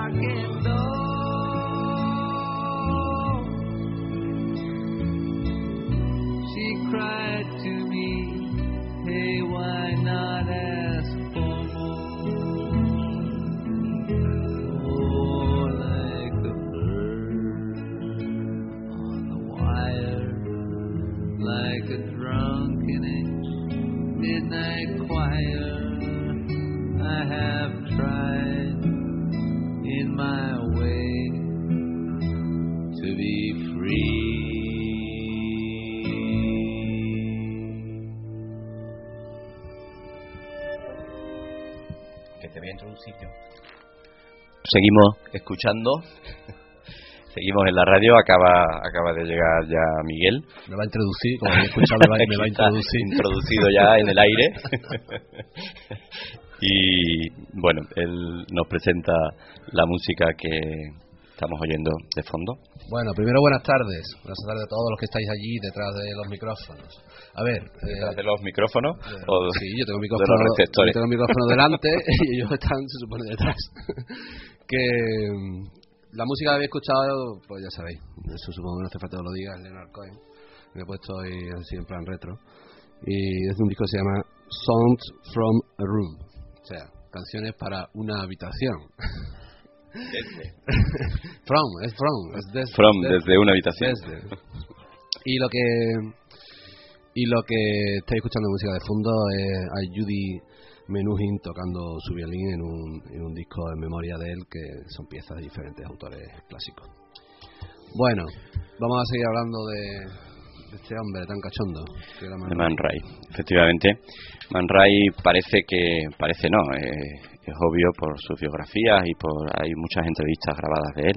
knocking door. She cried to me, hey, why not ask for more? Oh, like a bird on the wire, like a drunken midnight choir, I have tried in my way to be free. Que te voy a introducir yo. Seguimos escuchando. Seguimos en la radio, acaba de llegar ya Miguel. Me va a introducir, como había escuchado, me va a introducir. Introducido ya en el aire. Y bueno, él nos presenta la música que estamos oyendo de fondo. Bueno, primero buenas tardes a todos los que estáis allí detrás de los micrófonos. A ver, ¿Detrás de los micrófonos? Sí, yo tengo de los receptores. Yo tengo el micrófono delante y ellos están, se supone, detrás. Que la música que habéis escuchado, pues ya sabéis, eso supongo que no hace falta que lo diga, es Leonard Cohen. Me he puesto hoy así en plan retro. Y es un disco que se llama Songs from a Room. O sea, canciones para una habitación. Desde una habitación. Y lo que estáis escuchando de música de fondo es a Judy Menuhin tocando su violín en un disco en memoria de él, que son piezas de diferentes autores clásicos. Bueno, vamos a seguir hablando de este hombre tan cachondo que era de Man Ray. Efectivamente, Man Ray parece no, es obvio por sus biografías y hay muchas entrevistas grabadas de él,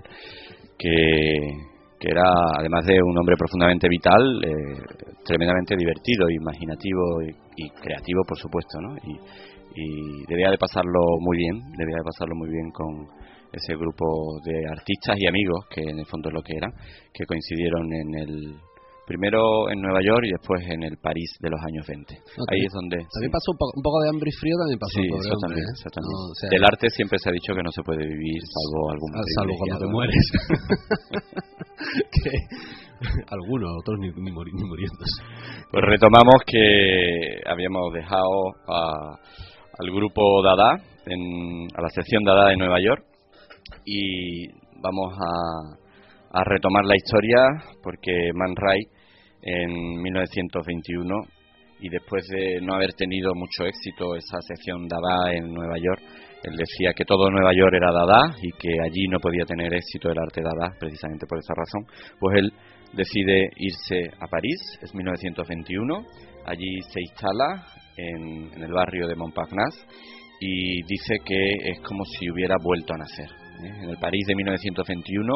que era, además de un hombre profundamente vital, tremendamente divertido, imaginativo y creativo, por supuesto, ¿no? Y debía de pasarlo muy bien con ese grupo de artistas y amigos, que en el fondo es lo que eran, que coincidieron primero en Nueva York y después en el París de los años 20. Okay. Ahí es donde... También pasó un poco de hambre y frío, también pasó. Sí, eso también. No, o sea, del arte siempre se ha dicho que no se puede vivir salvo algún salvo cuando te mueres. Que algunos, otros ni muriéndose. Pues retomamos que habíamos dejado al grupo Dada, a la sección Dada de Nueva York, y vamos a retomar la historia porque Man Ray en 1921, y después de no haber tenido mucho éxito esa sección Dada en Nueva York, él decía que todo Nueva York era Dada y que allí no podía tener éxito el arte Dada, precisamente por esa razón. Pues él decide irse a París, es 1921, allí se instala en el barrio de Montparnasse y dice que es como si hubiera vuelto a nacer. En el París de 1921,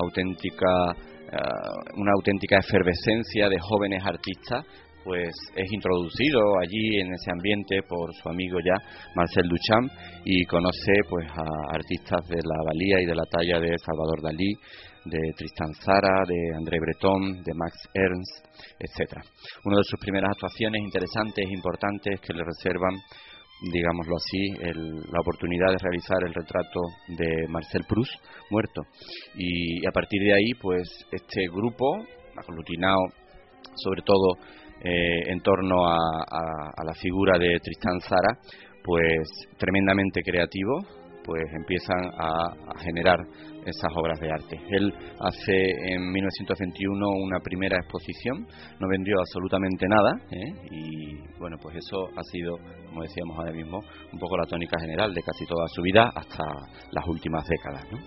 una auténtica efervescencia de jóvenes artistas, pues es introducido allí en ese ambiente por su amigo ya Marcel Duchamp, y conoce pues a artistas de la valía y de la talla de Salvador Dalí, de Tristan Tzara, de André Breton, de Max Ernst, etcétera. Una de sus primeras actuaciones interesantes e importantes que le reservan, digámoslo así, la oportunidad de realizar el retrato de Marcel Proust muerto, y a partir de ahí pues este grupo aglutinado sobre todo en torno a la figura de Tristan Tzara, pues tremendamente creativo, pues empiezan a generar esas obras de arte. Él hace en 1921 una primera exposición, no vendió absolutamente nada, y bueno, pues eso ha sido, como decíamos ahora mismo, un poco la tónica general de casi toda su vida hasta las últimas décadas, ¿no?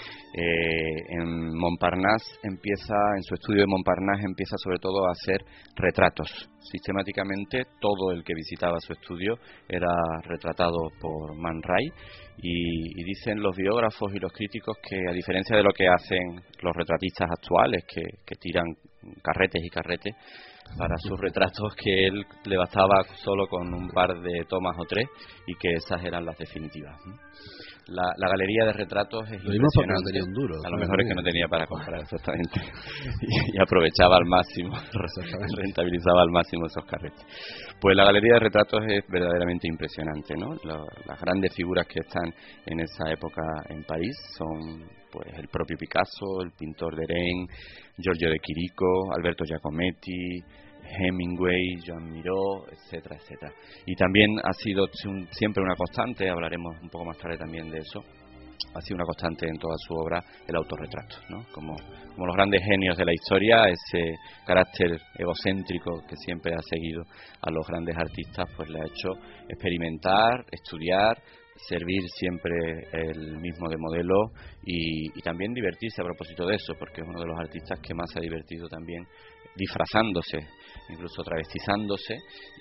En Montparnasse en su estudio de Montparnasse empieza sobre todo a hacer retratos. Sistemáticamente todo el que visitaba su estudio era retratado por Man Ray, y dicen los biógrafos y los críticos que, a diferencia de lo que hacen los retratistas actuales que tiran carretes y carretes para sus retratos, que él le bastaba solo con un par de tomas o tres y que esas eran las definitivas, ¿no? La galería de retratos es impresionante. No tenía un duro, a lo mejor es que no tenía para comprar, exactamente. y aprovechaba al máximo, rentabilizaba al máximo esos carretes. Pues la galería de retratos es verdaderamente impresionante, ¿no? Las grandes figuras que están en esa época en París son pues el propio Picasso, el pintor Derain, Giorgio de Chirico, Alberto Giacometti, Hemingway, Joan Miró, etcétera, etcétera. Y también ha sido siempre una constante, hablaremos un poco más tarde también de eso, ha sido una constante en toda su obra el autorretrato, ¿no? Como los grandes genios de la historia, ese carácter egocéntrico que siempre ha seguido a los grandes artistas, pues le ha hecho experimentar, estudiar, servir siempre el mismo de modelo y también divertirse a propósito de eso, porque es uno de los artistas que más se ha divertido también disfrazándose, incluso travestizándose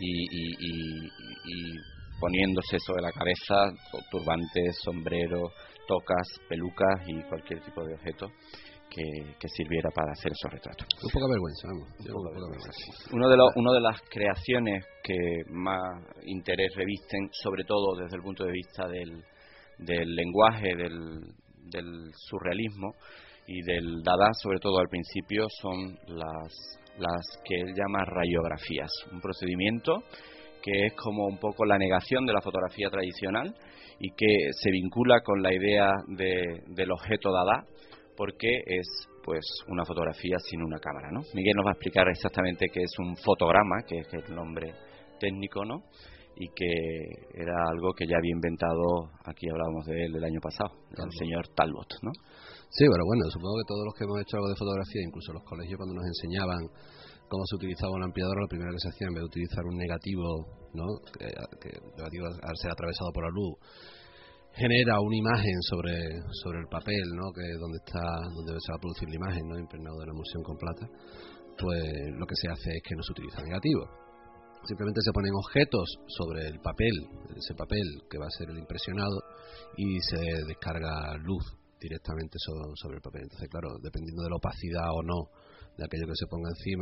y poniéndose sobre la cabeza turbantes, sombreros, tocas, pelucas y cualquier tipo de objeto que sirviera para hacer esos retratos. Un poca vergüenza, vamos. Una de las creaciones que más interés revisten, sobre todo desde el punto de vista del lenguaje, del surrealismo y del Dada, sobre todo al principio, son las que él llama rayografías, un procedimiento que es como un poco la negación de la fotografía tradicional y que se vincula con la idea del objeto Dada, porque es pues una fotografía sin una cámara, ¿no? Miguel nos va a explicar exactamente qué es un fotograma, que es el nombre técnico, ¿no? Y que era algo que ya había inventado, aquí hablábamos de él el año pasado, el señor Talbot, ¿no? Sí, pero bueno, supongo que todos los que hemos hecho algo de fotografía, incluso los colegios cuando nos enseñaban cómo se utilizaba un ampliador, lo primero que se hacía en vez de utilizar un negativo, ¿no? que negativo al ser atravesado por la luz genera una imagen sobre el papel, ¿no? Que donde se va a producir la imagen, ¿no? Impregnado de la emulsión con plata, pues lo que se hace es que no se utiliza negativo. Simplemente se ponen objetos sobre el papel, ese papel que va a ser el impresionado, y se descarga luz directamente sobre el papel. Entonces, claro, dependiendo de la opacidad o no de aquello que se ponga encima,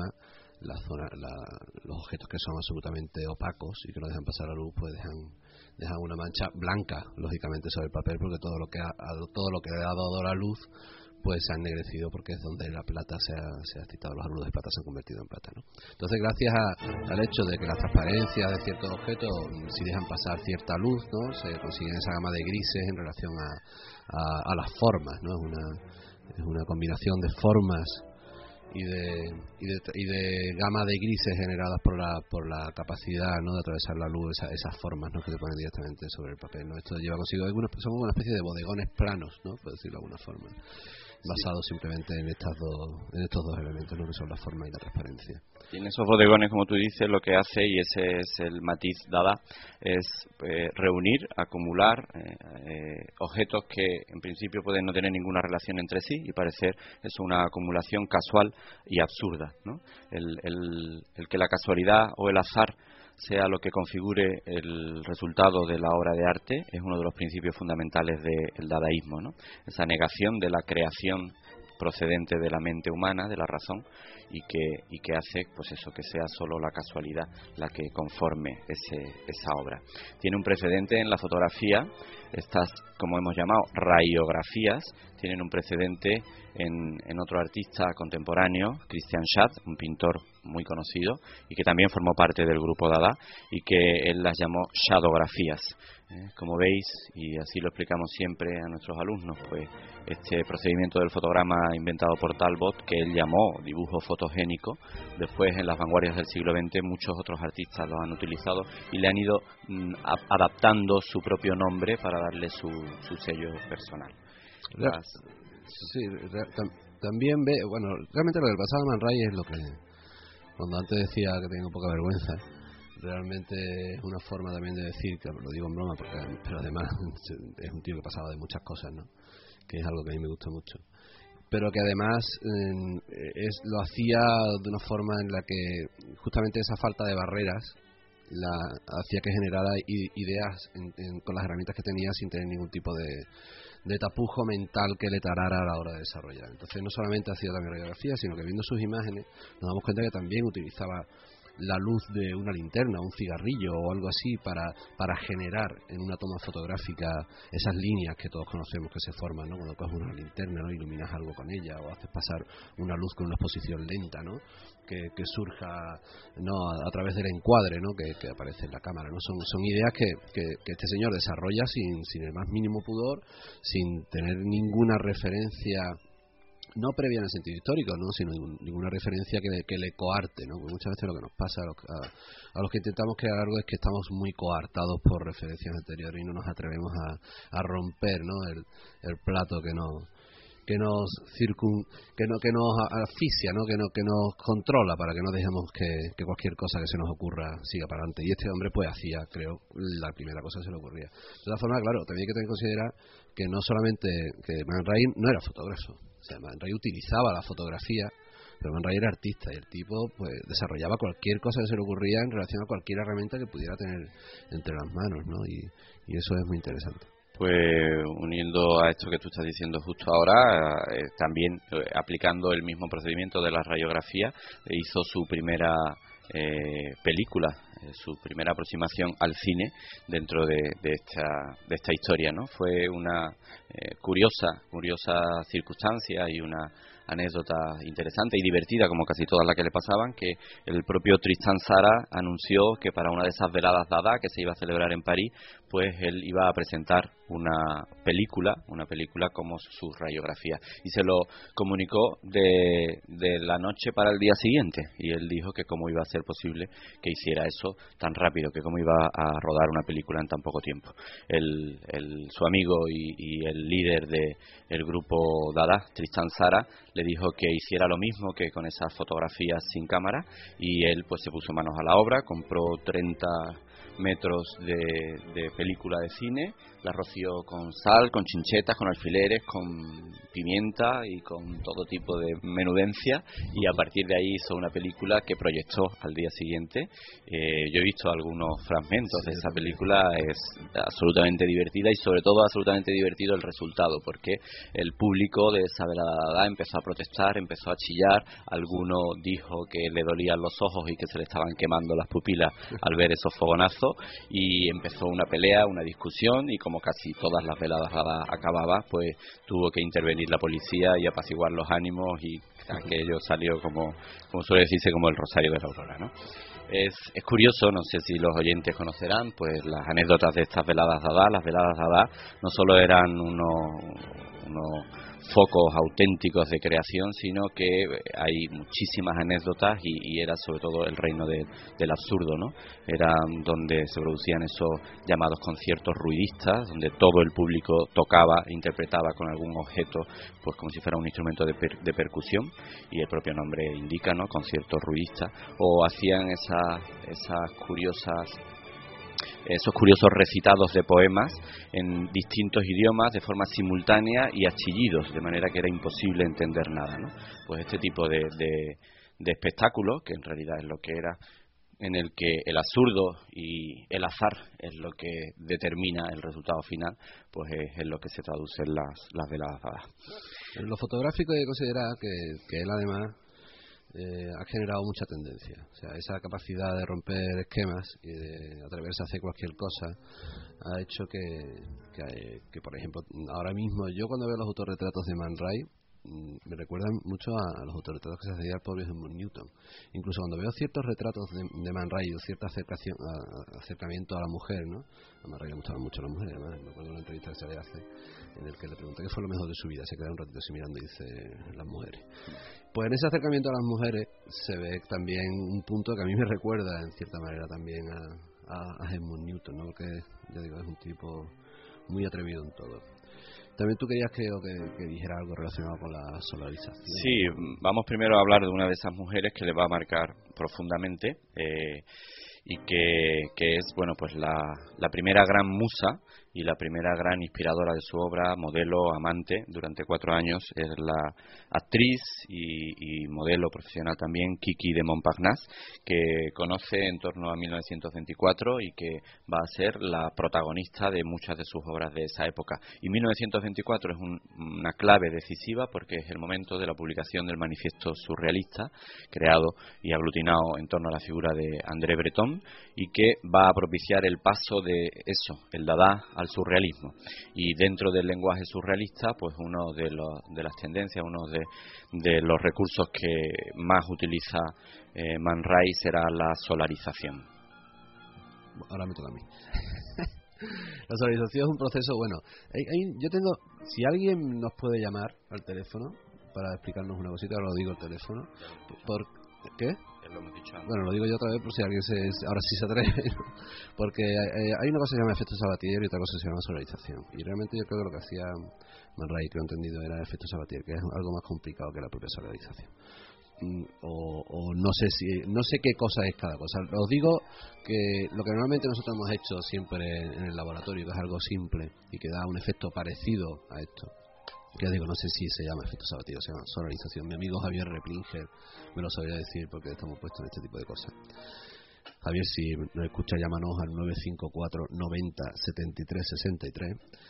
los objetos que son absolutamente opacos y que no dejan pasar la luz, pues dejan una mancha blanca, lógicamente, sobre el papel, porque todo lo que le ha dado la luz pues se ha ennegrecido, porque es donde la plata se ha excitado, los átomos de plata se han convertido en plata, ¿no? Entonces, gracias al hecho de que la transparencia de ciertos objetos, si dejan pasar cierta luz, ¿no? Se consiguen esa gama de grises en relación a las formas, ¿no? Es una combinación de formas y de gama de grises generadas por la capacidad, ¿no? De atravesar la luz, esas formas, ¿no? Que se ponen directamente sobre el papel, ¿no? Esto lleva consigo son como una especie de bodegones planos, ¿no? Por decirlo de alguna forma, basados simplemente en estos dos elementos, ¿no? Que son la forma y la transparencia. Y en esos bodegones, como tú dices, lo que hace, y ese es el matiz Dada, es reunir, acumular objetos que en principio pueden no tener ninguna relación entre sí y parecer es una acumulación casual y absurda, ¿no? El que la casualidad o el azar sea lo que configure el resultado de la obra de arte es uno de los principios fundamentales del dadaísmo, ¿no? Esa negación de la creación procedente de la mente humana, de la razón, y que hace pues eso, que sea solo la casualidad la que conforme esa obra. Tiene un precedente en la fotografía, estas, como hemos llamado, rayografías, tienen un precedente en otro artista contemporáneo, Christian Schad, un pintor muy conocido y que también formó parte del grupo Dada, y que él las llamó shadografías. Como veis, y así lo explicamos siempre a nuestros alumnos, pues este procedimiento del fotograma inventado por Talbot, que él llamó dibujo fotogénico, después en las vanguardias del siglo XX muchos otros artistas lo han utilizado y le han ido adaptando su propio nombre para darle su sello personal. Sí, también bueno, realmente lo del pasado de Man Ray es lo que, cuando antes decía que tengo poca vergüenza, realmente es una forma también de decir, que lo digo en broma, pero además es un tío que pasaba de muchas cosas, ¿no? Que es algo que a mí me gusta mucho, pero que además lo hacía de una forma en la que justamente esa falta de barreras hacía que generara ideas con las herramientas que tenía sin tener ningún tipo de tapujo mental que le tarara a la hora de desarrollar. Entonces no solamente hacía también radiografía, sino que viendo sus imágenes nos damos cuenta que también utilizaba la luz de una linterna, un cigarrillo o algo así para generar en una toma fotográfica esas líneas que todos conocemos que se forman, ¿no? Cuando coges una linterna, ¿no? Iluminas algo con ella o haces pasar una luz con una exposición lenta, ¿no? Que surja, ¿no? a través del encuadre, ¿no? que aparece en la cámara, ¿no? Son ideas que este señor desarrolla sin el más mínimo pudor, sin tener ninguna referencia, no previa en el sentido histórico, ¿no? Sino ninguna referencia que le coarte, ¿no? Porque muchas veces lo que nos pasa a los que intentamos crear algo es que estamos muy coartados por referencias anteriores y no nos atrevemos a romper, ¿no? el plato que nos asfixia, ¿no? que nos controla, para que no dejemos que cualquier cosa que se nos ocurra siga para adelante. Y este hombre pues hacía, creo, la primera cosa que se le ocurría. De todas formas, claro, también hay que tener en considerar que no solamente que Man Ray no era fotógrafo, o sea, Man Ray utilizaba la fotografía, pero Man Ray era artista y el tipo pues desarrollaba cualquier cosa que se le ocurría en relación a cualquier herramienta que pudiera tener entre las manos, ¿no? Y eso es muy interesante. Pues uniendo a esto que tú estás diciendo justo ahora, también aplicando el mismo procedimiento de la radiografía, hizo su primera película, su primera aproximación al cine dentro de esta historia, ¿no? Fue una curiosa circunstancia y una anécdota interesante y divertida, como casi todas las que le pasaban, que el propio Tristan Tzara anunció que para una de esas veladas Dada que se iba a celebrar en París, pues él iba a presentar una película como su radiografía, y se lo comunicó de la noche para el día siguiente, y él dijo que cómo iba a ser posible que hiciera eso tan rápido, que cómo iba a rodar una película en tan poco tiempo. Su amigo y el líder del grupo Dada, Tristan Tzara, le dijo que hiciera lo mismo que con esas fotografías sin cámara, y él pues se puso manos a la obra, compró 30 metros de película de cine, la roció con sal, con chinchetas, con alfileres, con pimienta y con todo tipo de menudencia, y a partir de ahí hizo una película que proyectó al día siguiente. Yo he visto algunos fragmentos de esa película, es absolutamente divertida y sobre todo absolutamente divertido el resultado, porque el público de esa velada empezó a protestar, empezó a chillar, alguno dijo que le dolían los ojos y que se le estaban quemando las pupilas al ver esos fogonazos, y empezó una pelea, una discusión, y como casi todas las veladas acababa, pues tuvo que intervenir la policía y apaciguar los ánimos, y aquello salió como suele decirse, como el rosario de la aurora, ¿no? Es curioso, no sé si los oyentes conocerán pues las anécdotas de estas veladas Dada. Las veladas Dada no solo eran unos focos auténticos de creación, sino que hay muchísimas anécdotas, y era sobre todo el reino del absurdo, ¿no? Era donde se producían esos llamados conciertos ruidistas, donde todo el público tocaba e interpretaba con algún objeto, pues como si fuera un instrumento de percusión, y el propio nombre indica, ¿no? Conciertos ruidistas, o hacían esos curiosos recitados de poemas en distintos idiomas de forma simultánea y a chillidos, de manera que era imposible entender nada, ¿no? Pues este tipo de espectáculo, que en realidad es lo que era, en el que el absurdo y el azar es lo que determina el resultado final, pues es lo que se traduce en las veladas Dada. En lo fotográfico hay que considerar que él además ha generado mucha tendencia. O sea, esa capacidad de romper esquemas y de atreverse a hacer cualquier cosa ha hecho que por ejemplo, ahora mismo yo cuando veo los autorretratos de Man Ray me recuerdan mucho a los autorretratos que se hacía al pobre Helmut Newton. Incluso cuando veo ciertos retratos de Man Ray o cierto acercamiento a la mujer, ¿no? A Man Ray le gustaban mucho las mujeres, además. Me acuerdo de una entrevista que se le hace en el que le pregunté qué fue lo mejor de su vida. Se queda un ratito así mirando y dice las mujeres. Pues en ese acercamiento a las mujeres se ve también un punto que a mí me recuerda en cierta manera también a Helmut Newton, ¿no? Porque ya digo, es un tipo muy atrevido en todo. También tú querías que dijera algo relacionado con la solarización. Sí, vamos primero a hablar de una de esas mujeres que le va a marcar profundamente, y que es, bueno, pues la primera gran musa y la primera gran inspiradora de su obra, modelo, amante, durante 4 años, es la actriz y modelo profesional también Kiki de Montparnasse, que conoce en torno a 1924 y que va a ser la protagonista de muchas de sus obras de esa época. Y 1924 es una clave decisiva porque es el momento de la publicación del Manifiesto Surrealista, creado y aglutinado en torno a la figura de André Breton, y que va a propiciar el paso de eso, el Dada, al surrealismo. Y dentro del lenguaje surrealista, pues uno de las tendencias, uno de los recursos que más utiliza Man Ray será la solarización. Ahora me toca a mí. La solarización es un proceso, bueno, yo tengo, si alguien nos puede llamar al teléfono para explicarnos una cosita, ahora lo digo el teléfono. ¿Qué? Lo hemos dicho antes. Bueno, lo digo yo otra vez por si alguien ahora sí se atreve, ¿no? Porque hay una cosa que se llama efecto Sabatier y otra cosa que se llama solarización. Y realmente yo creo que lo que hacía Man Ray, que lo he entendido, era el efecto Sabatier, que es algo más complicado que la propia solarización. O no sé qué cosa es cada cosa. Os digo que lo que normalmente nosotros hemos hecho siempre en el laboratorio, que es algo simple y que da un efecto parecido a esto, que digo, no sé si se llama efecto Sabatier o se llama solarización. Mi amigo Javier Replinger me lo sabría decir porque estamos puestos en este tipo de cosas. Javier, si nos escucha, llámanos al 954 90 73 63.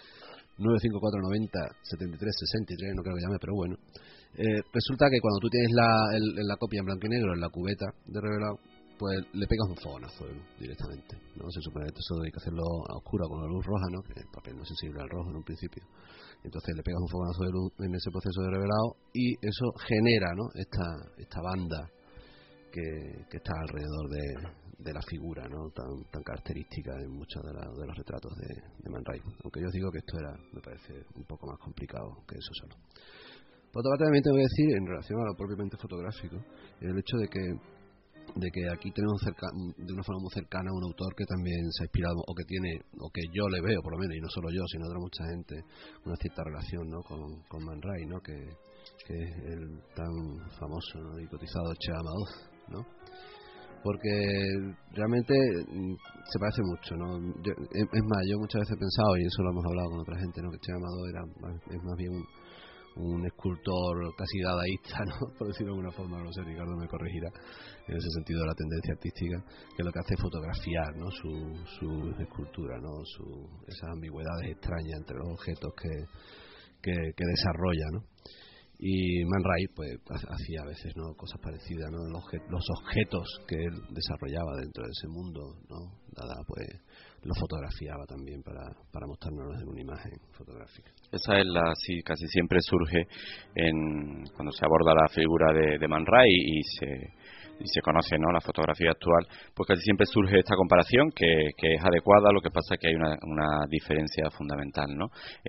954 90 73 63, no creo que llame, pero bueno. Resulta que cuando tú tienes la copia en blanco y negro en la cubeta de revelado, pues le pegas un fogonazo directamente, ¿no? Se supone que eso hay que hacerlo a oscura con la luz roja, ¿no? Que el papel no es sensible al rojo en un principio. Entonces le pegas un fogonazo de luz en ese proceso de revelado y eso genera, ¿no? esta banda que está alrededor de la figura, ¿no? tan característica en muchos de los retratos de Man Ray. Aunque yo os digo que esto me parece un poco más complicado que eso solo. Por otra parte, también te voy a decir, en relación a lo propiamente fotográfico, el hecho de que aquí tenemos de una forma muy cercana a un autor que también se ha inspirado, o que yo le veo, por lo menos, y no solo yo, sino otra mucha gente, una cierta relación, ¿no? con Man Ray, ¿no? Que es el tan famoso, ¿no? y cotizado Che Amadoz, ¿no? Porque realmente se parece mucho, ¿no? Es más, yo muchas veces he pensado, y eso lo hemos hablado con otra gente, ¿no? Que Che Amadoz es más bien un escultor casi dadaísta, ¿no? Por decirlo de alguna forma, no sé, Ricardo me corregirá en ese sentido de la tendencia artística, que lo que hace es fotografiar, ¿no? su escultura, ¿no? Esas ambigüedades extrañas entre los objetos que desarrolla, ¿no? Y Man Ray pues hacía a veces, ¿no? cosas parecidas, ¿no? Los objetos que él desarrollaba dentro de ese mundo, ¿no? Dada, pues lo fotografiaba también para mostrárnoslos en una imagen fotográfica. Esa es casi siempre surge cuando se aborda la figura de Man Ray y se conoce, ¿no? la fotografía actual, pues casi siempre surge esta comparación que es adecuada. Lo que pasa es que hay una diferencia fundamental, ¿no?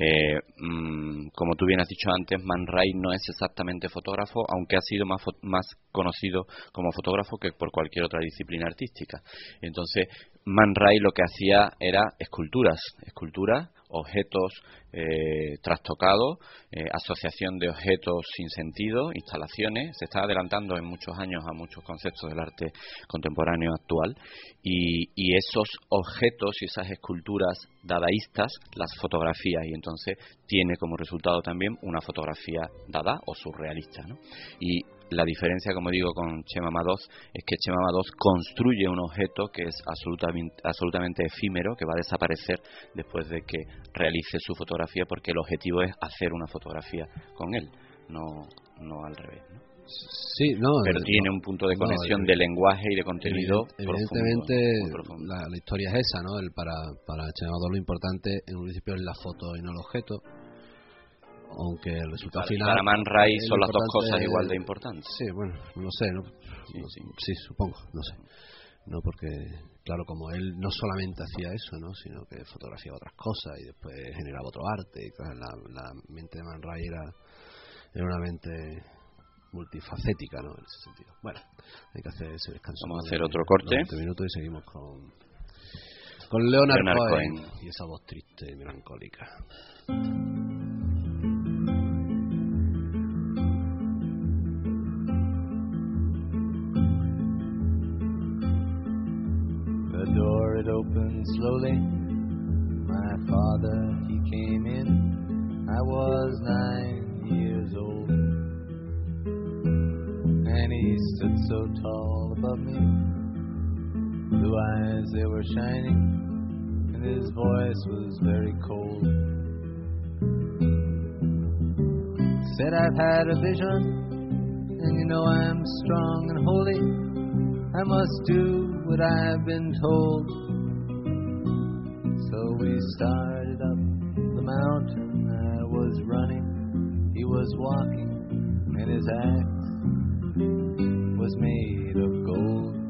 Como tú bien has dicho antes, Man Ray no es exactamente fotógrafo, aunque ha sido más conocido como fotógrafo que por cualquier otra disciplina artística. Entonces Man Ray lo que hacía era esculturas, objetos trastocados, asociación de objetos sin sentido, instalaciones. Se está adelantando en muchos años a muchos conceptos del arte contemporáneo actual, y esos objetos y esas esculturas dadaístas las fotografía, y entonces tiene como resultado también una fotografía dada o surrealista, ¿no? Y la diferencia, como digo, con Chema Amadoz es que Chema Amadoz construye un objeto que es absolutamente efímero, que va a desaparecer después de que realice su fotografía, porque el objetivo es hacer una fotografía con él, no al revés, ¿no? Sí, no, pero tiene un punto de conexión de lenguaje y de contenido evidentemente profundo. La historia es esa, ¿no? Para Chema Amadoz lo importante en un principio es la foto y no el objeto, aunque el resultado final... Para Man Ray son las dos cosas igual de importantes. Sí, bueno, no sé, ¿no? Sí, supongo, no sé. No, porque, claro, como él no solamente hacía eso, ¿no? Sino que fotografiaba otras cosas y después generaba otro arte. Y claro, la mente de Man Ray era una mente multifacética, ¿no? En ese sentido. Bueno, hay que hacer ese descanso. Vamos a hacer otro corte. 20 minutos y seguimos con Leonard Cohen y esa voz triste y melancólica. The door it opened slowly, my my father, he came in, I was 9 years old. And he stood so tall above me, blue eyes, they were shining, and his voice was very cold. Said, I've had a vision, and you know I'm strong and holy. I must do what I've been told. So we started up the mountain. I was running, he was walking, and his axe was made of gold.